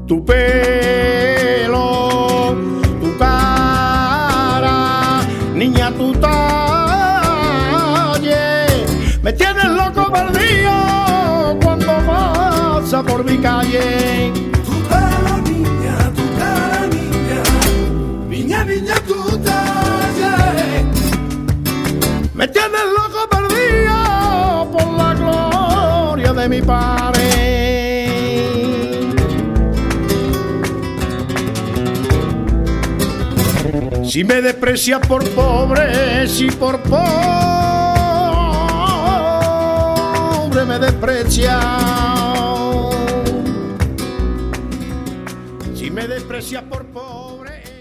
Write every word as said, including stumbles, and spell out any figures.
tu pelo, tu cara, niña, tu talle, me tienes loco perdido cuando pasa por mi calle. Tu pelo, niña, tu cara, niña, niña, niña, tu talle, me tienes loco perdido por la gloria de mi padre. Si me desprecias por pobre, si por pobre me desprecias, si me desprecias por pobre.